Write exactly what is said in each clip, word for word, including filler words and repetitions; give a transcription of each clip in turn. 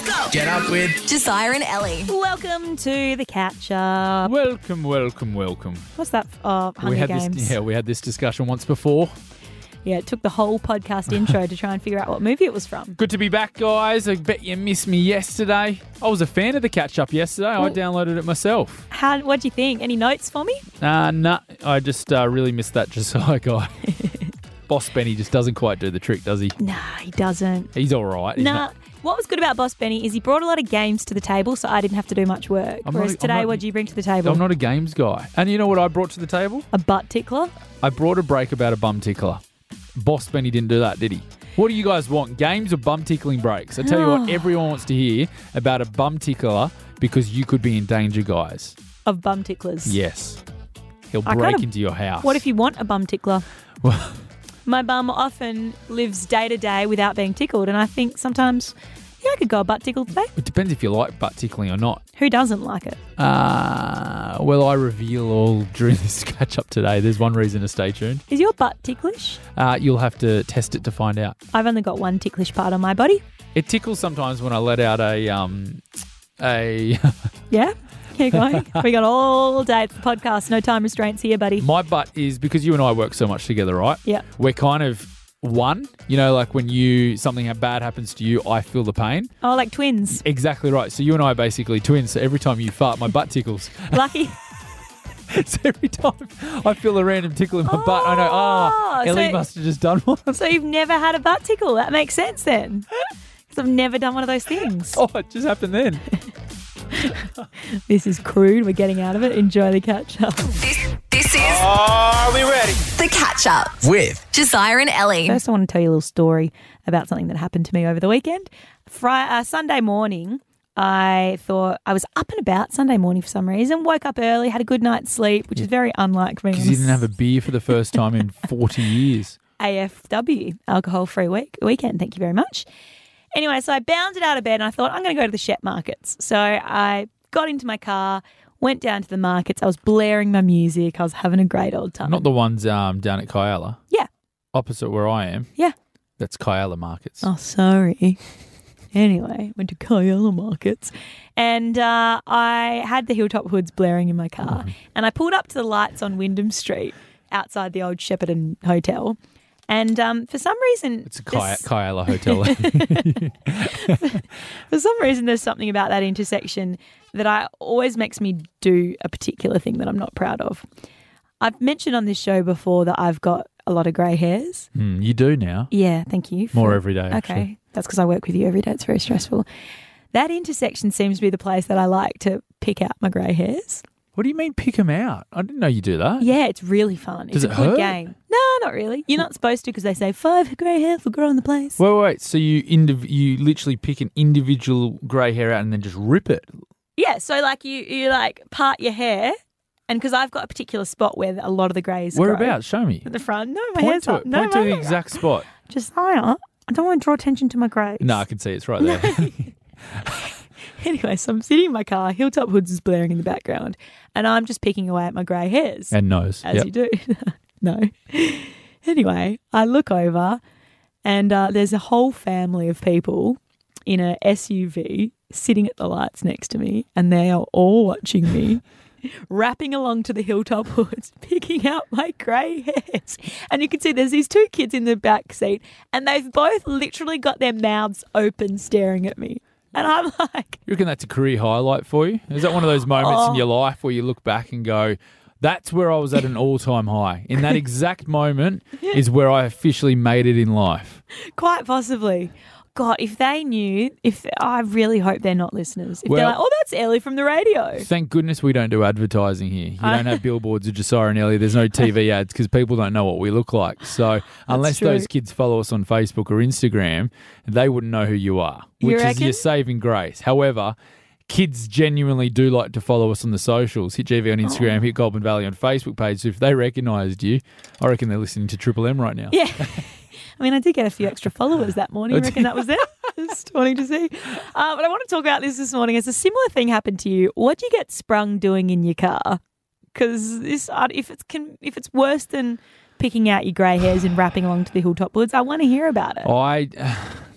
go. Get up with Josiah and Ellie. Welcome to the catch up. Welcome, welcome, welcome. What's that? Oh, Hunger we had Games. This, yeah, we had this discussion once before. Yeah, it took the whole podcast intro to try and figure out what movie it was from. Good to be back, guys. I bet you missed me yesterday. I was a fan of the catch-up yesterday. I Well- downloaded it myself. How? What do you think? Any notes for me? Uh, nah, I just uh, really missed that Josiah guy. Boss Benny just doesn't quite do the trick, does he? Nah, he doesn't. He's all right. He's Nah. not- What was good about Boss Benny is he brought a lot of games to the table, so I didn't have to do much work. I'm Whereas not- I'm today, not- what do you bring to the table? I'm not a games guy. And you know what I brought to the table? A butt tickler. I brought a break about a bum tickler. Boss Benny didn't do that, did he? What do you guys want, games or bum tickling breaks? I tell you what, everyone wants to hear about a bum tickler because you could be in danger, guys. Of bum ticklers. Yes. He'll I break kinda- into your house. What if you want a bum tickler? Well, My bum often lives day to day without being tickled, and I think sometimes, yeah, I could go a butt tickle today. it depends if you like butt tickling or not. Who doesn't like it? Uh, well, I reveal all during this catch-up today. There's one reason to stay tuned. Is your butt ticklish? Uh, you'll have to test it to find out. I've only got one ticklish part on my body. It tickles sometimes when I let out a... um a Yeah? Keep going. We got all day. It's the podcast. No time restraints here, buddy. My butt is, because you and I work so much together, right? Yeah. We're kind of one. You know, like when you something bad happens to you, I feel the pain. Oh, like twins. Exactly right. So you and I are basically twins. So every time you fart, my butt tickles. Lucky. So every time I feel a random tickle in my butt, I know, ah, Oh, Ellie so- must have just done one. So you've never had a butt tickle. That makes sense then. Because I've never done one of those things. Oh, it just happened then. This is crude. We're getting out of it. Enjoy the catch up. This, this is Are we ready? the catch up. With Josiah and Ellie. First, I want to tell you a little story about something that happened to me over the weekend. Fri- uh, Sunday morning, I thought I was up and about Sunday morning for some reason. Woke up early, had a good night's sleep, which is very unlike me. Because you didn't have a beer for the first time in forty years. A F W, alcohol-free week weekend. Thank you very much. Anyway, so I bounded out of bed and I thought, I'm going to go to the Shep markets. So I got into my car, went down to the markets. I was blaring my music. I was having a great old time. Not the ones um, down at Kyala. Yeah. Opposite where I am. Yeah. That's Kyala Markets. Oh, sorry. Anyway, went to Kyala Markets and uh, I had the Hilltop Hoods blaring in my car Mm-hmm. and I pulled up to the lights on Wyndham Street outside the old Shepparton Hotel. And um, for some reason... It's a Ky- this- Kyala Hotel. For some reason, there's something about that intersection that I always makes me do a particular thing that I'm not proud of. I've mentioned on this show before that I've got a lot of grey hairs. Hmm, you do now. Yeah, thank you. for- More every day, actually. Okay, that's because I work with you every day. It's very stressful. That intersection seems to be the place that I like to pick out my grey hairs. What do you mean pick them out? I didn't know you do that. Yeah, it's really fun. Does it's it a good hurt? game. No, not really. You're not supposed to because they say five grey hairs will grow in the place. Wait, wait, wait. So you indiv- you literally pick an individual grey hair out and then just rip it? Yeah, so like you, you like part your hair, and because I've got a particular spot where a lot of the greys grow. Whereabouts? Show me. At the front. No, my Point hair's to up. it. No, Point to my the hair's exact spot. up. Josiah, I don't want to draw attention to my greys. No, I can see it's right there. Anyway, so I'm sitting in my car, Hilltop Hoods is blaring in the background, and I'm just picking away at my grey hairs. And nose. As Yep. you do. No. Anyway, I look over and uh, there's a whole family of people in a S U V sitting at the lights next to me, and they are all watching me, rapping along to the Hilltop Hoods, picking out my grey hairs. And you can see there's these two kids in the back seat, and they've both literally got their mouths open staring at me. And I'm like... You reckon that's a career highlight for you? Is that one of those moments Oh. in your life where you look back and go, that's where I was at an all-time high? In that exact moment is where I officially made it in life. Quite possibly. God, if they knew, if I really hope they're not listeners. If they're Well- like, oh, that's Ellie from the radio. Thank goodness we don't do advertising here. You don't have billboards of Josiah and Ellie. There's no T V ads because people don't know what we look like. So unless true. those kids follow us on Facebook or Instagram, they wouldn't know who you are, You which is reckon? your saving grace. However, kids genuinely do like to follow us on the socials. Hit G V on Instagram, hit Goulburn Valley on Facebook page. So if they recognised you, I reckon they're listening to Triple M right now. Yeah. I mean, I did get a few extra followers that morning. I reckon that was it. Just wanting to see. Uh, but I want to talk about this this morning. As a similar thing happened to you, what do you get sprung doing in your car? Because this, uh, if it's can, if it's worse than picking out your grey hairs and rapping along to the Hilltop Woods, I want to hear about it. I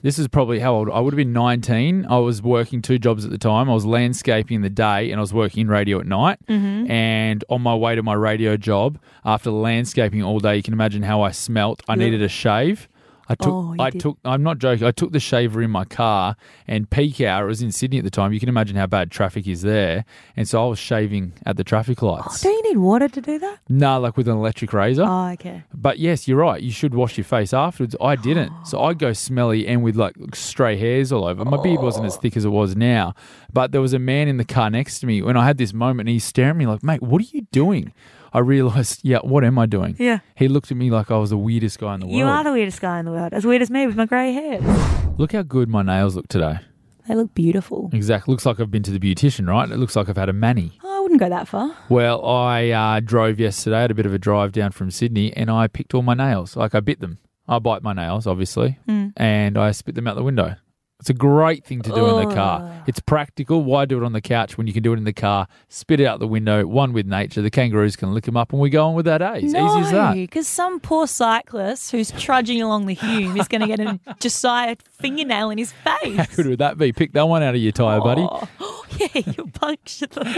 This is probably how old I would have been. nineteen. I was working two jobs at the time. I was landscaping in the day and I was working in radio at night. Mm-hmm. And on my way to my radio job, after landscaping all day, you can imagine how I smelt. I Yeah. needed a shave. I took, Oh, you I did. took, I'm not joking, I took the shaver in my car and peak hour, it was in Sydney at the time, you can imagine how bad traffic is there. And so I was shaving at the traffic Oh, lights. do you need water to do that? No, like with an electric razor. Oh, okay. But yes, you're right. You should wash your face afterwards. I didn't. So I'd go smelly and with like stray hairs all over. My beard wasn't as thick as it was now. But there was a man in the car next to me when I had this moment and he's staring at me like, mate, what are you doing? I realised, yeah, what am I doing? Yeah. He looked at me like I was the weirdest guy in the world. You are the weirdest guy in the world. As weird as me with my grey hair. Look how good my nails look today. They look beautiful. Exactly. Looks like I've been to the beautician, right? It looks like I've had a mani. Oh, I wouldn't go that far. Well, I uh, drove yesterday, had a bit of a drive down from Sydney, and I picked all my nails. Like I bit them. I bite my nails, obviously, Mm. and I spit them out the window. It's a great thing to do in the car. Ugh. It's practical. Why do it on the couch when you can do it in the car? Spit it out the window, one with nature. The kangaroos can lick them up, and we go on with our days. No, Easy as that. because some poor cyclist who's trudging along the Hume is going to get a Josiah fingernail in his face. How good would that be? Pick that one out of your tyre, buddy. Oh, yeah, you punctured them.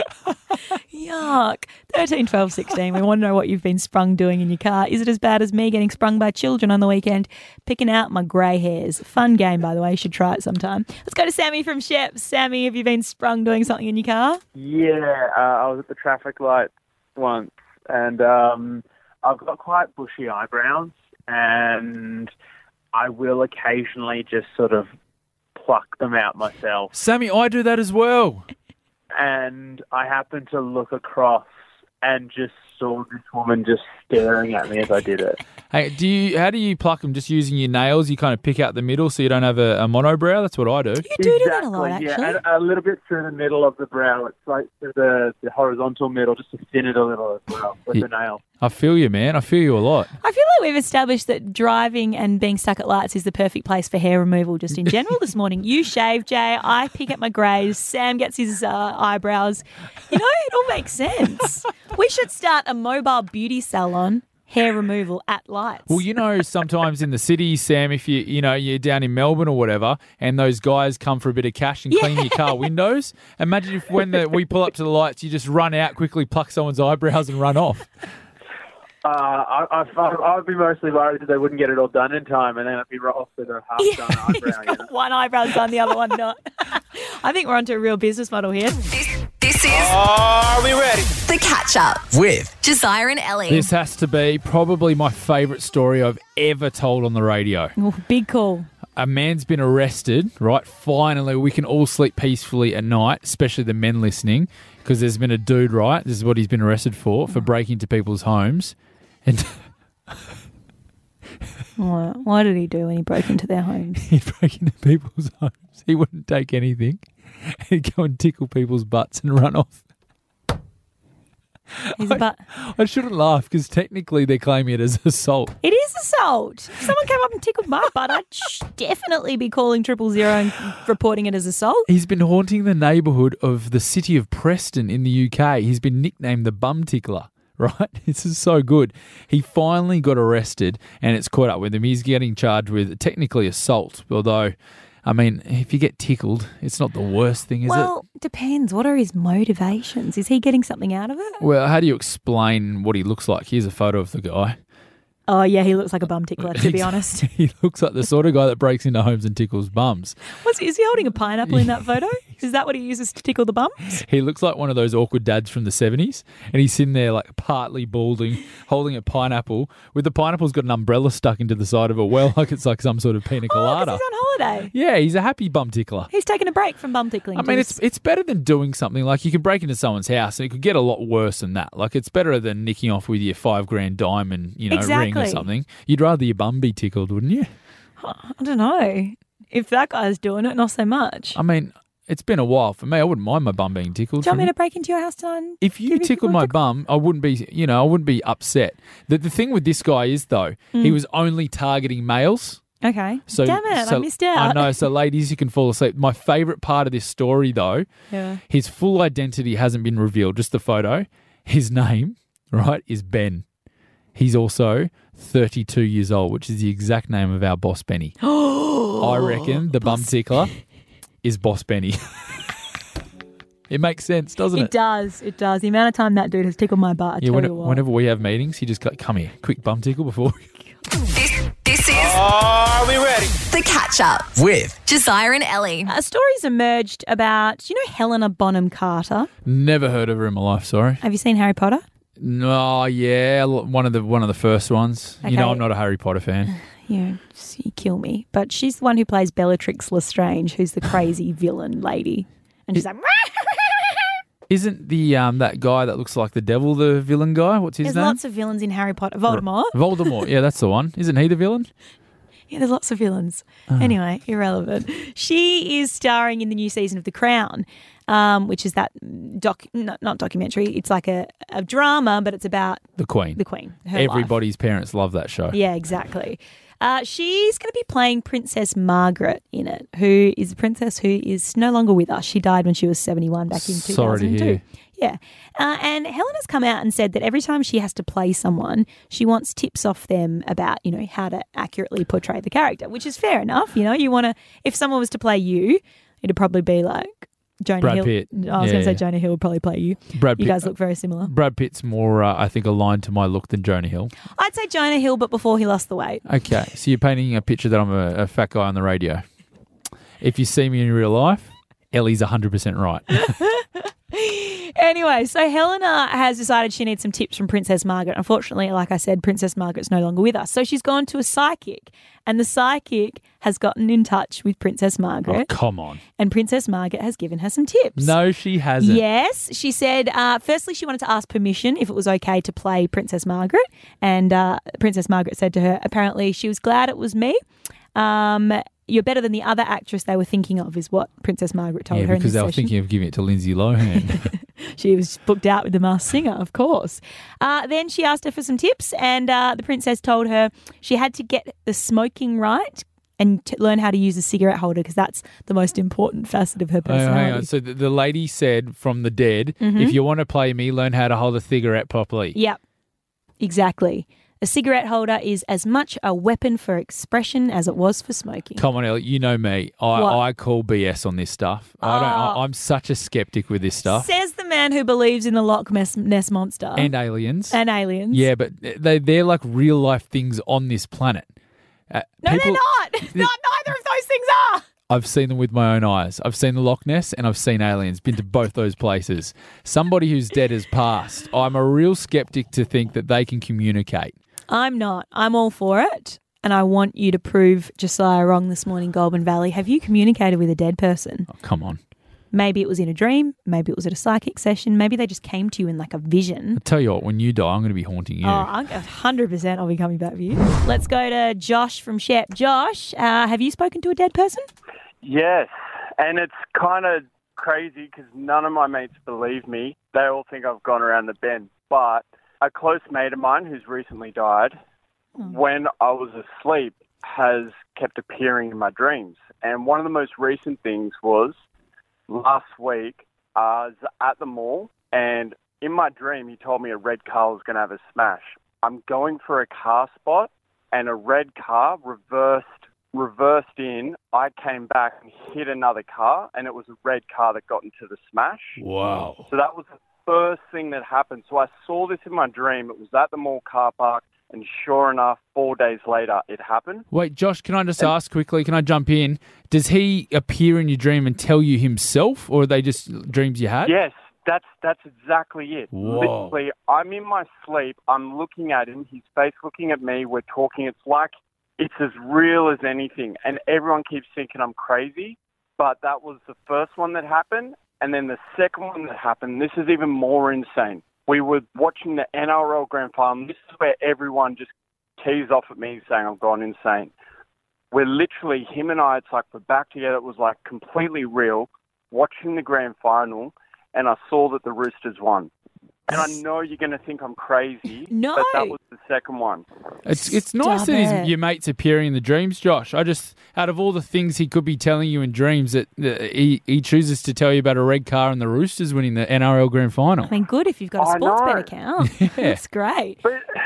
Yuck. thirteen, twelve, sixteen. We want to know what you've been sprung doing in your car. Is it as bad as me getting sprung by children on the weekend, picking out my grey hairs? Fun game, by the way. You should try it sometime. Let's go to Sammy from Shep. Sammy, have you been sprung doing something in your car? Yeah, uh, I was at the traffic light once, and um, I've got quite bushy eyebrows, and I will occasionally just sort of pluck them out myself. Sammy, I do that as well. And I happened to look across and just saw this woman just staring at me as I did it. Hey, do you? How do you pluck them? Just using your nails? You kind of pick out the middle so you don't have a, a monobrow? That's what I do. You do do that a lot, Exactly, actually. yeah, and a little bit through the middle of the brow. It's like through the, the horizontal middle, just to thin it a little as well with Yeah. the nail. I feel you, man. I feel you a lot. I feel like we've established that driving and being stuck at lights is the perfect place for hair removal just in general this morning. You shave, Jay. I pick at my greys. Sam gets his uh, eyebrows. You know, it all makes sense. We should start a mobile beauty salon, hair removal at lights. Well, you know, sometimes in the city, Sam, if you you know you're down in Melbourne or whatever, and those guys come for a bit of cash and clean your car windows. Imagine if when the, we pull up to the lights, you just run out quickly, pluck someone's eyebrows, and run off. Uh, I, I, I would be mostly worried that they wouldn't get it all done in time, and then I'd be right off with a half-done Yeah, eyebrow. he's You know? got one eyebrow done, the other one not. I think we're onto a real business model here. This, this is Are we ready? The Catch Up. With Josiah and Ellie. This has to be probably my favourite story I've ever told on the radio. Oh, big call. A man's been arrested, right? Finally, we can all sleep peacefully at night, especially the men listening, because there's been a dude, right? This is what he's been arrested for, for breaking into people's homes. And What, what did he do when he broke into their homes? he'd break into people's homes. He wouldn't take anything. He'd go and tickle people's butts and run off. He's about. I shouldn't laugh because technically they're claiming it as assault. It is assault. If someone came up and tickled my butt, I'd sh- definitely be calling triple zero and reporting it as assault. He's been haunting the neighbourhood of the city of Preston in the U K. He's been nicknamed the Bum Tickler, right? This is so good. He finally got arrested and it's caught up with him. He's getting charged with technically assault, although, I mean, if you get tickled, it's not the worst thing, is Well, depends. What are his motivations? Is he getting something out of it? it? Well, how do you explain what he looks like? Here's a photo of the guy. Oh, yeah, he looks like a bum tickler, to be honest. He looks like the sort of guy that breaks into homes and tickles bums. What's, is he holding a pineapple in that photo? Is that what he uses to tickle the bums? He looks like one of those awkward dads from the seventies, and he's sitting there like partly balding, holding a pineapple, with the pineapple's got an umbrella stuck into the side of it, well, like it's like some sort of pina Oh, colada. because he's on holiday. Yeah, he's a happy bum tickler. He's taking a break from bum tickling. I to mean, just- it's it's better than doing something like you could break into someone's house and it could get a lot worse than that. Like it's better than nicking off with your five grand diamond, you know, ring Exactly. or something. You'd rather your bum be tickled, wouldn't you? I don't know. If that guy's doing it, not so much. I mean, it's been a while for me. I wouldn't mind my bum being tickled. Do you want from me you. to break into your house tonight? If you Give tickled people a my tickle? bum, I wouldn't be, you know, I wouldn't be upset. The the thing with this guy is though, Mm. he was only targeting males. Okay. So Damn it, so- I missed out. I know. So ladies, you can fall asleep. My favourite part of this story though, Yeah. his full identity hasn't been revealed. Just the photo. His name, right, is Ben. He's also thirty-two years old, which is the exact name of our boss Benny. I reckon the bum tickler is Boss Benny. It makes sense, doesn't it? It does. It does. The amount of time that dude has tickled my butt, I Yeah, tell when, you what. whenever we have meetings, he just go, come here, quick bum tickle before. This, this is Are we ready? The Catch Up With Josiah and Ellie. A story's emerged about, you know, Helena Bonham Carter. Never heard of her in my life. Sorry. Have you seen Harry Potter? No, yeah, one of the one of the first ones. You know, Okay. I'm not a Harry Potter fan. You, you kill me. But she's the one who plays Bellatrix Lestrange, who's the crazy villain lady. And she's like, Isn't the um that guy that looks like the devil the villain guy? What's his there's name? lots of villains in Harry Potter. Voldemort. Voldemort. Yeah, that's the one. Isn't he the villain? Yeah, there's lots of villains. Ah. Anyway, irrelevant. She is starring in the new season of The Crown, um, which is that doc, not, not documentary. It's like a, a drama, but it's about The Queen. the Queen. Her life. Everybody's parents love that show. Yeah, exactly. Uh, she's going to be playing Princess Margaret in it, who is a princess who is no longer with us. She died when she was seventy-one back in two thousand two. Sorry to hear. Yeah. Uh, and Helena's come out and said that every time she has to play someone, she wants tips off them about, you know, how to accurately portray the character, which is fair enough. You know, you want to, if someone was to play you, it'd probably be like Jonah Brad Hill. Pitt. I was Yeah, going to say yeah. Jonah Hill would probably play you. Brad You Pitt. guys look very similar. Brad Pitt's more, uh, I think, aligned to my look than Jonah Hill. I'd say Jonah Hill, but before he lost the weight. Okay, so you're painting a picture that I'm a, a fat guy on the radio. If you see me in real life, Ellie's one hundred percent right. Anyway, so Helena has decided she needs some tips from Princess Margaret. Unfortunately, like I said, Princess Margaret's no longer with us. So she's gone to a psychic, and the psychic has gotten in touch with Princess Oh, Margaret, come on. and Princess Margaret has given her some tips. No, she hasn't. Yes, she said, uh, firstly, she wanted to ask permission if it was okay to play Princess Margaret. And uh, Princess Margaret said to her, apparently she was glad it was me. Um, you're better than the other actress they were thinking of, is what Princess Margaret told Yeah, her in because this they were session. thinking of giving it to Lindsay Lohan. She was booked out with the Masked Singer, of course. Uh, then she asked her for some tips, and uh, the princess told her she had to get the smoking right and to learn how to use a cigarette holder, because that's the most important facet of her Oh, personality. hang on. So the, the lady said from the dead, Mm-hmm. if you want to play me, learn how to hold a cigarette properly. Yep, exactly. A cigarette holder is as much a weapon for expression as it was for smoking. Come on, Ellie, you know me. I, What? I call B S on this stuff. I don't. I, Oh. I'm such a skeptic with this stuff. Says the man who believes in the Loch Ness Ness monster And aliens. and aliens. Yeah, but they, they're like real life things on this planet. Uh, No, people- they're not. Not neither of those things are. I've seen them with my own eyes. I've seen the Loch Ness and I've seen aliens. Been to both those places. Somebody who's dead has passed. I'm a real skeptic to think that they can communicate. I'm not. I'm all for it. And I want you to prove Josiah wrong this morning, Goulburn Valley. Have you communicated with a dead person? Oh, come on. Maybe it was in a dream. Maybe it was at a psychic session. Maybe they just came to you in like a vision. I tell you what, when you die, I'm going to be haunting you. Oh, I'm one hundred percent I'll be coming back for you. Let's go to Josh from Shep. Josh, uh, have you spoken to a dead person? Yes, and it's kind of crazy because none of my mates believe me. They all think I've gone around the bend. But a close mate of mine who's recently died, when I was asleep, has kept appearing in my dreams. And one of the most recent things was last week, I was at the mall, and in my dream, he told me a red car was going to have a smash. I'm going for a car spot, and a red car reversed reversed in. I came back and hit another car, and it was a red car that got into the smash. Wow. So that was the first thing that happened. So I saw this in my dream. It was at the mall car park, and sure enough, four days later, it happened. Wait, Josh, can I just ask quickly? Can I jump in? Does he appear in your dream and tell you himself, or are they just dreams you had? Yes, that's that's exactly it. Whoa. Literally, I'm in my sleep. I'm looking at him. His face looking at me. We're talking. It's like it's as real as anything. And everyone keeps thinking I'm crazy, but that was the first one that happened. And then the second one that happened, this is even more insane. We were watching the N R L Grand Final. This is where everyone just teased off at me saying I've gone insane. We're literally, him and I, it's like we're back together. It was like completely real, watching the Grand Final, and I saw that the Roosters won. And I know you're going to think I'm crazy, No. but that was the second one. It's it's nice Stop that it. his, your mate's appearing in the dreams, Josh. I just, out of all the things he could be telling you in dreams, that that he, he chooses to tell you about a red car and the Roosters winning the N R L Grand Final. I mean, good if you've got a I sports know. bet account. Yeah. That's great. But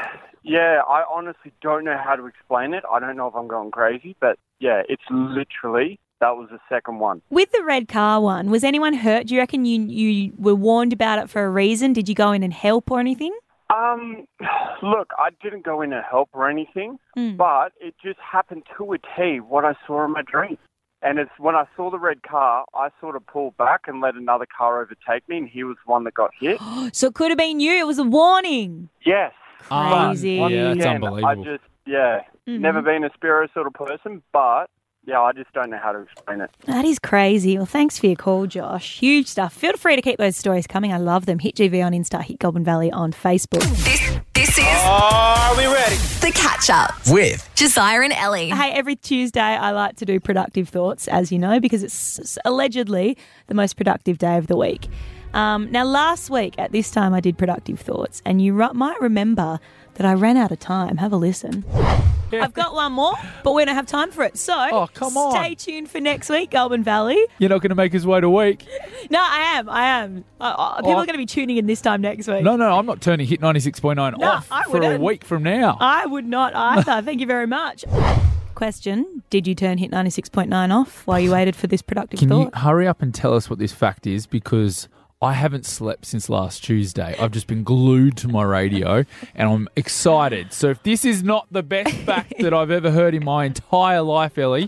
Yeah, I honestly don't know how to explain it. I don't know if I'm going crazy, but yeah, it's literally, that was the second one. With the red car one, was anyone hurt? Do you reckon you, you were warned about it for a reason? Did you go in and help or anything? Um, look, I didn't go in to help or anything, Mm. but it just happened to a T what I saw in my dream. And it's when I saw the red car, I sort of pulled back and let another car overtake me, and he was the one that got hit. So it could have been you. It was a warning. Yes. Crazy. But, Yeah, that's again, unbelievable. I just, yeah, Mhm. never been a Spiro sort of person, but yeah, I just don't know how to explain it. That is crazy. Well, thanks for your call, Josh. Huge stuff. Feel free to keep those stories coming. I love them. Hit G V on Insta, Hit Goulburn Valley on Facebook. This this is Are we ready? the catch up. With Josiah and Ellie. Hey, every Tuesday I like to do productive thoughts, as you know, because it's allegedly the most productive day of the week. Um, now, last week at this time I did productive thoughts, and you ru- might remember that I ran out of time. Have a listen. I've got one more, but we don't have time for it. So Oh, come on. stay tuned for next week, Goulburn Valley. You're not going to make us wait a week. No, I am. I am. Uh, uh, people Oh. are going to be tuning in this time next week. No, no, I'm not turning Hit ninety-six point nine No, off I for a wouldn't. week from now. I would not either. Thank you very much. Question: did you turn Hit ninety-six point nine off while you waited for this productive Can you thought? hurry up and tell us what this fact is? Because I haven't slept since last Tuesday. I've just been glued to my radio and I'm excited. So if this is not the best fact that I've ever heard in my entire life, Ellie,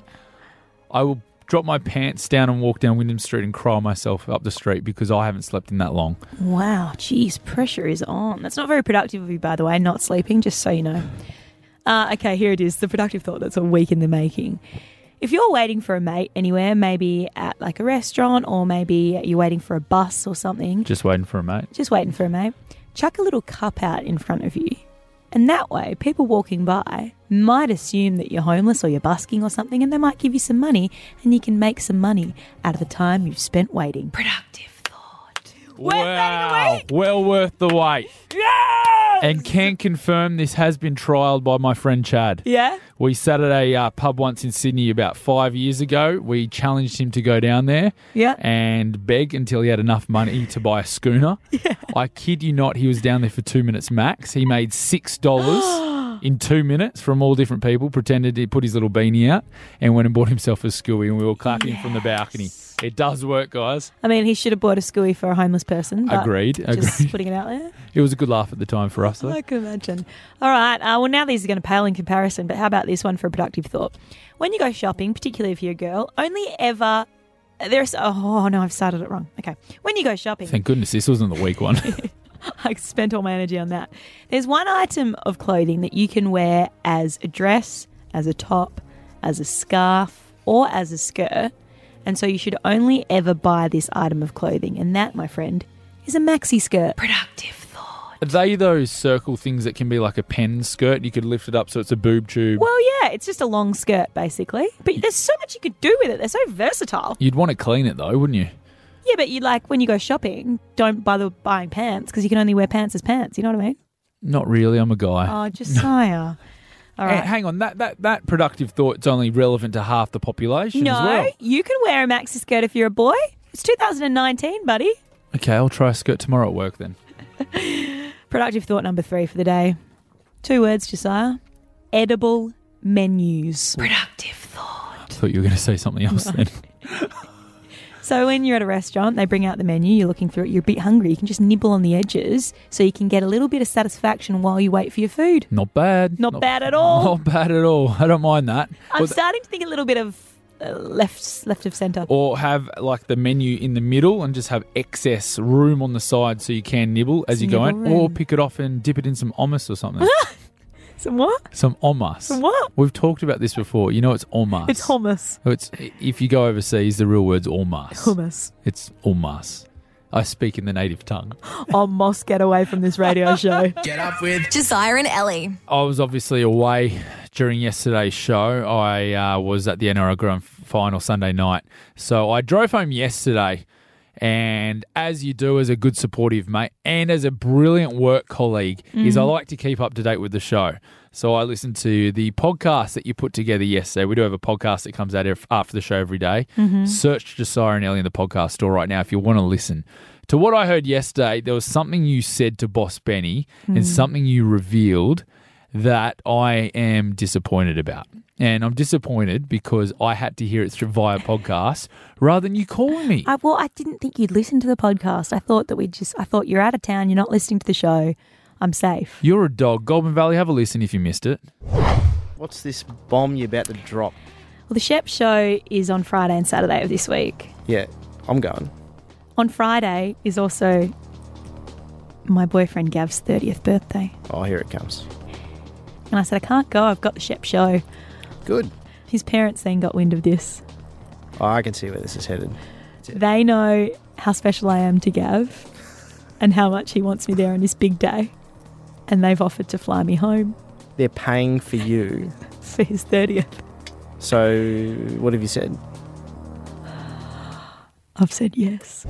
I will drop my pants down and walk down Wyndham Street and cry myself up the street because I haven't slept in that long. Wow, geez, pressure is on. That's not very productive of you, by the way, not sleeping, just so you know. Uh, okay, here it is, the productive thought that's a week in the making. If you're waiting for a mate anywhere, maybe at like a restaurant or maybe you're waiting for a bus or something, Just waiting for a mate. just waiting for a mate, chuck a little cup out in front of you. And that way, people walking by might assume that you're homeless or you're busking or something, and they might give you some money, and you can make some money out of the time you've spent waiting. Productive thought. Worth waiting a Wow. week. Well worth the wait. Yes! And can confirm this has been trialled by my friend Chad. Yeah? We sat at a uh, pub once in Sydney about five years ago. We challenged him to go down there Yeah. and beg until he had enough money to buy a schooner. I kid you not, he was down there for two minutes max. He made six dollars in two minutes from all different people, pretended he put his little beanie out and went and bought himself a scooey, and we were clapping from the balcony. It does work, guys. I mean, he should have bought a scooey for a homeless person. But Agreed, Just agreed. putting it out there. It was a good laugh at the time for us, though. I can imagine. All right. Uh, well, now these are going to pale in comparison, but how about this one for a productive thought? When you go shopping, particularly if you're a girl, only ever... There's... Oh, no, I've started it wrong. Okay. When you go shopping... Thank goodness this wasn't the weak one. I spent all my energy on that. There's one item of clothing that you can wear as a dress, as a top, as a scarf, or as a skirt. And so you should only ever buy this item of clothing. And that, my friend, is a maxi skirt. Productive thought. Are they those circle things that can be like a pen skirt? You could lift it up so it's a boob tube. Well, yeah, it's just a long skirt, basically. But there's so much you could do with it. They're so versatile. You'd want to clean it, though, wouldn't you? Yeah, but you like, when you go shopping, don't bother buying pants because you can only wear pants as pants. You know what I mean? Not really. I'm a guy. Oh, Josiah. All Hey, right. hang on, that, that, that productive thought's only relevant to half the population No, as well. you can wear a maxi skirt if you're a boy. It's two thousand nineteen, buddy. Okay, I'll try a skirt tomorrow at work then. Productive thought number three for the day. Two words, Josiah. Edible menus. Productive thought. I thought you were going to say something else then. So when you're at a restaurant, they bring out the menu, you're looking through it, you're a bit hungry, you can just nibble on the edges so you can get a little bit of satisfaction while you wait for your food. Not bad. Not bad at all. Not bad at all. I don't mind that. I'm Or, th- starting to think a little bit of uh, left left of centre. or have like the menu in the middle and just have excess room on the side so you can nibble as you go in. Nibble Or room. pick it off and dip it in some hummus or something. Some what? Some hummus. Some what? We've talked about this before. You know it's hummus. It's hummus. It's, if you go overseas, the real word's hummus. Hummus. It's hummus. I speak in the native tongue. Oh, Moss, get away from this radio show. Get Up With Josiah and Ellie. I was obviously away during yesterday's show. I uh, was at the N R L Grand Final Sunday night. So I drove home yesterday, and as you do as a good supportive mate and as a brilliant work colleague, is I like to keep up to date with the show. So I listened to the podcast that you put together yesterday. We do have a podcast that comes out ev- after the show every day. Search Josiah and Ellie in the podcast store right now if you want to listen. To what I heard yesterday, there was something you said to Boss Benny and something you revealed that I am disappointed about. And I'm disappointed because I had to hear it through via podcast rather than you calling me. I, well, I didn't think you'd listen to the podcast. I thought that we'd just, I thought you're out of town, you're not listening to the show. I'm safe. You're a dog. Goulburn Valley, have a listen if you missed it. What's this bomb you're about to drop? Well, the Shep show is on Friday and Saturday of this week. Yeah, I'm going. On Friday is also my boyfriend Gav's thirtieth birthday. Oh, here it comes. And I said, I can't go, I've got the Shep show. Good. His parents then got wind of this. Oh, I can see where this is headed. They know how special I am to Gav and how much he wants me there on this big day. And they've offered to fly me home They're paying for you. for his thirtieth. So, what have you said? I've said yes.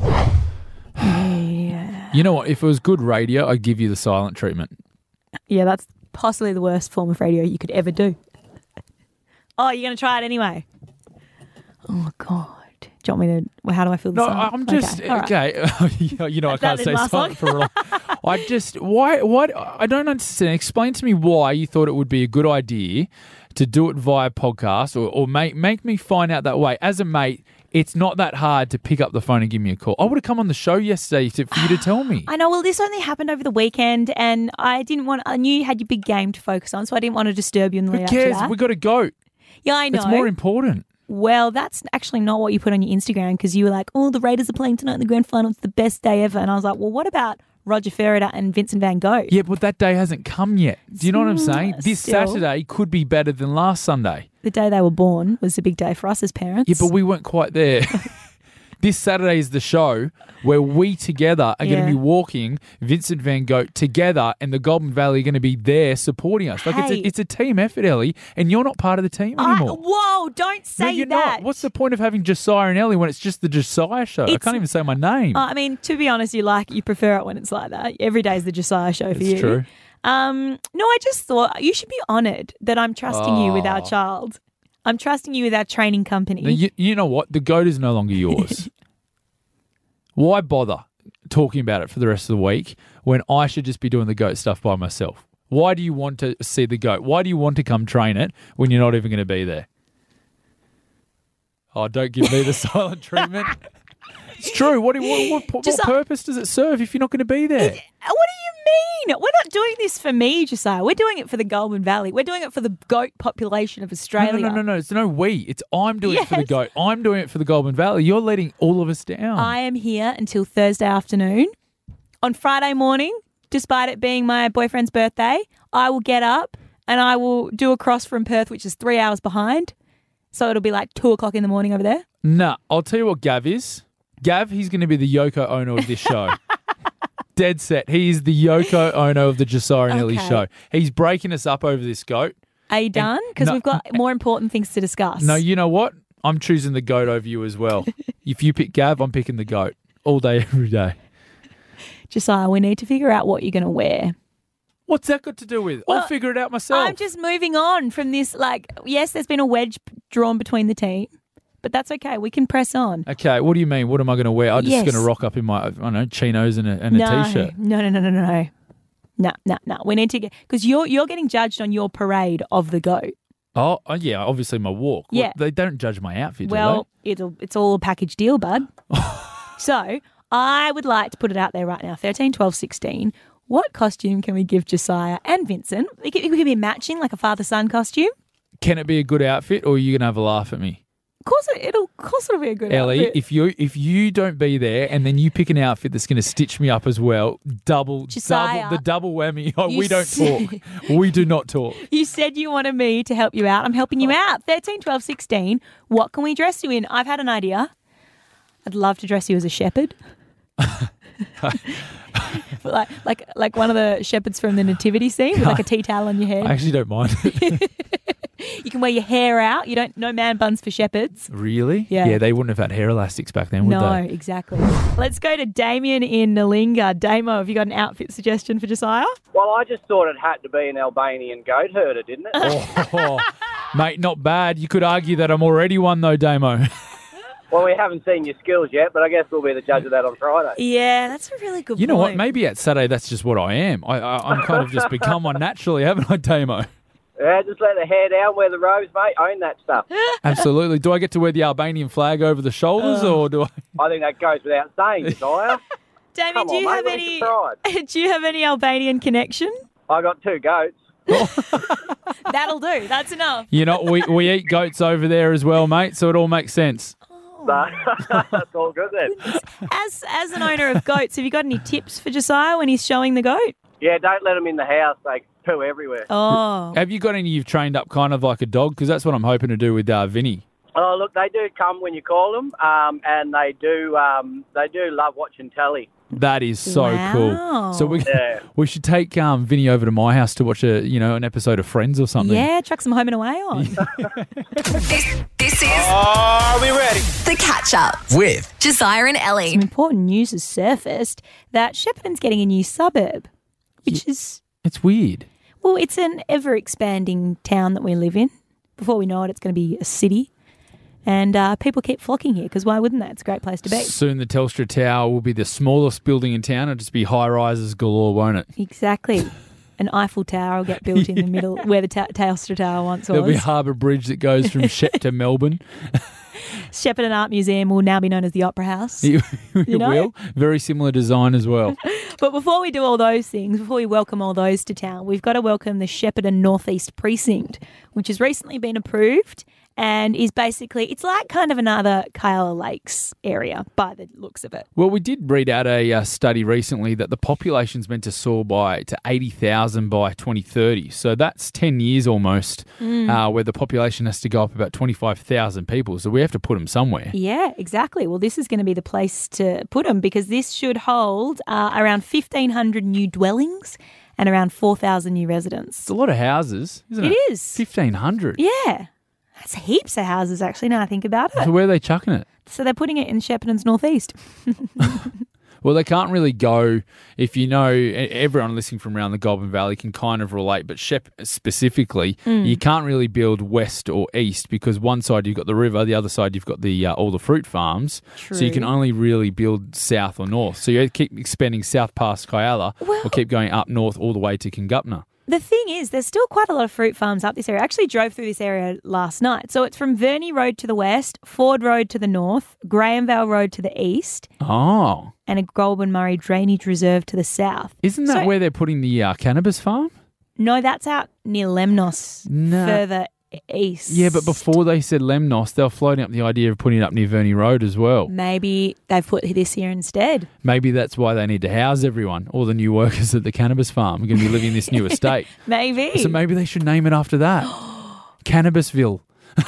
Yeah. You know what? If it was good radio, I'd give you the silent treatment. Yeah, that's possibly the worst form of radio you could ever do. Oh, you're going to try it anyway? Oh, God. Do you want me to... Well, how do I feel this No, song? I'm just... Okay. all right. Okay. You know, I That can't didn't stay last silent for a long... I just... Why... Why... I don't understand. Explain to me why you thought it would be a good idea to do it via podcast or, or make, make me find out that way. As a mate, it's not that hard to pick up the phone and give me a call. I would have come on the show yesterday to, for you to tell me. I know. Well, this only happened over the weekend, and I didn't want... I knew you had your big game to focus on, so I didn't want to disturb you in the Who lead up to cares? that. We got to go. Yeah, I know. It's more important. Well, that's actually not what you put on your Instagram because you were like, oh, the Raiders are playing tonight in the grand final. It's the best day ever. And I was like, well, what about Roger Federer and Vincent van Gogh? Yeah, but that day hasn't come yet. Do you know what I'm saying? This Still. Saturday could be better than last Sunday. The day they were born was a big day for us as parents. Yeah, but we weren't quite there. This Saturday is the show where we together are going Yeah. to be walking Vincent van Gogh together, and the Goulburn Valley are going to be there supporting us. Like Hey. it's a, it's a team effort, Ellie, and you're not part of the team I, anymore. whoa, don't No, say you're that. not. What's the point of having Josiah and Ellie when it's just the Josiah show? I It's- can't even say my name. Uh, I mean, to be honest, you like you prefer it when it's like that. Every day is the Josiah show for It's you. true. Um, no, I just thought you should be honoured that I'm trusting you with our Oh. child. I'm trusting you with our training company. Now, you, you know what? The goat is no longer yours. Why bother talking about it for the rest of the week when I should just be doing the goat stuff by myself? Why do you want to see the goat? Why do you want to come train it when you're not even going to be there? Oh, don't give me the silent treatment. It's true. What, do you- what, what, Just, what uh, purpose does it serve if you're not going to be there? What do you mean? We're not doing this for me, Josiah. We're doing it for the Goulburn Valley. We're doing it for the goat population of No, Australia. no, no, no, no. It's no we. It's I'm doing it for the Yes. goat. I'm doing it for the Goulburn Valley. You're letting all of us down. I am here until Thursday afternoon. On Friday morning, despite it being my boyfriend's birthday, I will get up and I will do a cross from Perth, which is three hours behind. So it'll be like two o'clock in the morning over there. Nah, I'll tell you what Gav is. Gav, he's going to be the Yoko Ono of this show. Dead set. He is the Yoko Ono of the Josiah and Ellie Okay. show. He's breaking us up over this goat. Are you done? Because no- we've got more important things to discuss. No, you know what? I'm choosing the goat over you as well. If you pick Gav, I'm picking the goat. All day, every day. Josiah, we need to figure out what you're going to wear. What's that got to do with? Well, I'll figure it out myself. I'm just moving on from this. Like, yes, there's been a wedge p- drawn between the team, but that's okay. We can press on. Okay, what do you mean? What am I going to wear? I'm just Yes. going to rock up in my, I don't know, chinos and a, and a no, t-shirt. no, no, no, no, no, no, no, no. We need to get because you're you're getting judged on your parade of the goat. Oh, oh, yeah, obviously my walk. What- Yeah. they don't judge my outfit, Well, do it'll it's all a package deal, bud. So I would like to put it out there right now. thirteen, twelve, sixteen. What costume can we give Josiah and Vincent? We could, we could be matching, like a father-son costume. they? Can it be a good outfit or are you going to have a laugh at me? Of course, it, it'll, of course it'll be a good Ellie, outfit. if you if you don't be there and then you pick an outfit that's going to stitch me up as well, double, Josiah, double the double whammy. Oh, you we don't said- talk. We do not talk. You said you wanted me to help you out. I'm helping you out. thirteen, twelve, sixteen. What can we dress you in? I've had an idea. I'd love to dress you as a shepherd. But like, like, like one of the shepherds from the nativity scene with like a tea towel on your head. I actually don't mind. You can wear your hair out. You don't, no man buns for shepherds. Really? Yeah. Yeah, they wouldn't have had hair elastics back then, would No, they? exactly. Let's go to Damien in Nalinga. Damo, have you got an outfit suggestion for Josiah? Well, I just thought it had to be an Albanian goat herder, didn't it? Oh, mate, not bad. You could argue that I'm already one though, Damo. Well, we haven't seen your skills yet, but I guess we'll be the judge of that on Friday. Yeah, that's a really good You know what? point. Maybe at Saturday that's just what I am. I, I, I'm kind of just become one naturally, haven't I, Damo? Yeah, just let the hair down, wear the robes, mate. Own that stuff. Absolutely. Do I get to wear the Albanian flag over the shoulders, or do I? I think that goes without saying, Desire. Damien, Come do on, you mate, have where's any? the pride? Do you have any Albanian connection? I got two goats. That'll do. That's enough. You know, we, we eat goats over there as well, mate, so it all makes sense. So, that's all good then. As as an owner of goats, have you got any tips for Josiah when he's showing the goat? Yeah, don't let them in the house. They poo everywhere. Oh, Have you got any you've trained up kind of like a dog? Because that's what I'm hoping to do with uh, Vinny. Oh, look, they do come when you call them, um, and they do um, they do love watching telly. That is so Wow. cool. So we Yeah. we should take um, Vinny over to my house to watch a you know an episode of Friends or something. yeah, chuck some home and away on. This, this is Are we ready? The Catch Up. With Josiah and Ellie. Some important news has surfaced that Shepparton's getting a new suburb, which is, It's weird. well, it's an ever-expanding town that we live in. Before we know it, it's going to be a city. And uh, people keep flocking here because why wouldn't they? It's a great place to be. Soon the Telstra Tower will be the smallest building in town. It'll just be high-rises galore, won't it? Exactly. An Eiffel Tower will get built in the middle where the ta- Telstra Tower once There'll be a was. harbour bridge that goes from Shep to Melbourne. Shepparton Art Museum will now be known as the Opera House. It You know? will. Very similar design as well. But before we do all those things, before we welcome all those to town, we've got to welcome the Shepparton Northeast Precinct, which has recently been approved and is basically, it's like kind of another Kyala Lakes area by the looks of it. Well, we did read out a uh, study recently that the population's meant to soar by to eighty thousand by twenty thirty. So that's ten years almost uh, where the population has to go up about twenty-five thousand people. So we have to put them somewhere. Yeah, exactly. Well, this is going to be the place to put them because this should hold uh, around fifteen hundred new dwellings and around four thousand new residents. It's a lot of houses, isn't it? It is. fifteen hundred. Yeah. That's heaps of houses, actually, now I think about So it. where are they chucking it? So they're putting it in Shepparton's northeast. Well, they can't really go, if you know, e- everyone listening from around the Goulburn Valley can kind of relate, but Shep specifically, Mm. you can't really build west or east because one side you've got the river, the other side you've got the uh, all the fruit farms. So you can True. only really build south or north. So you either keep expanding south past Kyala Well- or keep going up north all the way to Kingupna. The thing is, there's still quite a lot of fruit farms up this area. I actually drove through this area last night. So it's from Verney Road to the west, Ford Road to the north, Grahamvale Road to the east, Oh, and a Goulburn Murray Drainage Reserve to the south. isn't that So- where they're putting the uh, cannabis farm? No, that's out near Lemnos, No. further east. Yeah, but before they said Lemnos, they were floating up the idea of putting it up near Verney Road as well. Maybe they've put this here instead. Maybe that's why they need to house everyone, all the new workers at the cannabis farm are going to be living in this new estate. Maybe. So maybe they should name it after that. Cannabisville.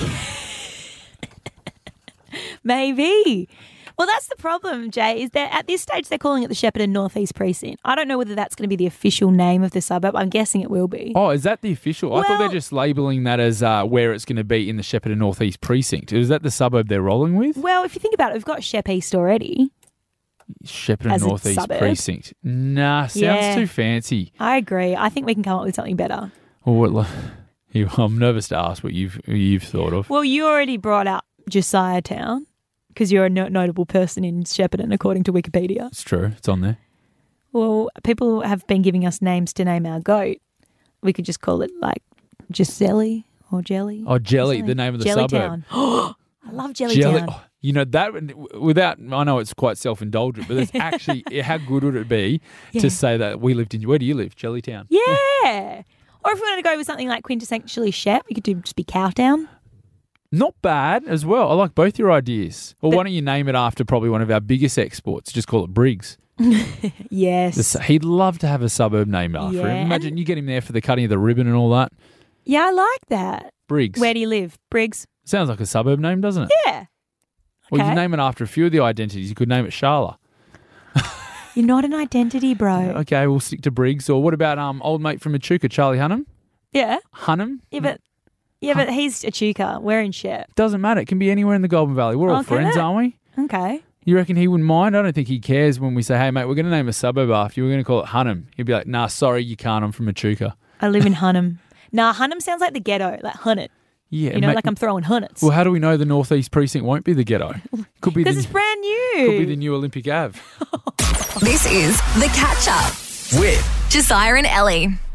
Maybe. Well, that's the problem, Jay, is that at this stage they're calling it the Shepparton Northeast Precinct. I don't know whether that's going to be the official name of the suburb. I'm guessing it will be. Oh, is that the official? I thought they're Well- just labelling that as uh, where it's going to be in the Shepparton Northeast Precinct. Is that the suburb they're rolling with? Well, if you think about it, we've got Shep East already. Shepparton As a Northeast suburb? Precinct. Nah, sounds Yeah. too fancy. I agree. I think we can come up with something better. Well, what, li- you, I'm nervous to ask what you've you've thought of. Well, you already brought up Josiah Town because you're a no- notable person in Shepparton, according to Wikipedia. It's true. It's on there. Well, people have been giving us names to name our goat. We could just call it like Giselle or Jelly. Oh, Jelly, the name of the suburb. Jellytown. I love Jellytown. Jelly, oh, you know that without I know it's quite self-indulgent, but it's actually how good would it be Yeah. to say that we lived in where do you live, Jellytown? Yeah. Or if we wanted to go with something like quintessentially Shep, we could do just be Cowtown. Not bad as well. I like both your ideas. Or But- why don't you name it after probably one of our biggest exports? Just call it Briggs. Yes. The su- he'd love to have a suburb named after Yeah, him. Imagine you get him there for the cutting of the ribbon and all that. Yeah, I like that. Briggs. Where do you live? Briggs? Sounds like a suburb name, doesn't it? Yeah. Well, you Okay. could name it after a few of the identities. You could name it Sharla. You're not an identity, bro. Okay, we'll stick to Briggs. Or what about um old mate from Echuca, Charlie Hunnam? Yeah. Hunnam? Yeah, but yeah, but he's a Chuka. We're in Shep. Doesn't matter. It can be anywhere in the Goulburn Valley. We're all Okay, friends, then. aren't we? Okay. You reckon he wouldn't mind? I don't think he cares when we say, hey, mate, we're going to name a suburb after you. We're going to call it Hunnam. He'd be like, nah, sorry, you can't. I'm from Echuca. I live in Hunnam. Nah, Hunnam sounds like the ghetto, like Hunnet. Yeah, You know, ma- like I'm throwing hundreds. Well, how do we know the Northeast Precinct won't be the ghetto? Could be the, Because it's brand new. could be the new Olympic Ave. This is The Catch Up With Josiah and Ellie.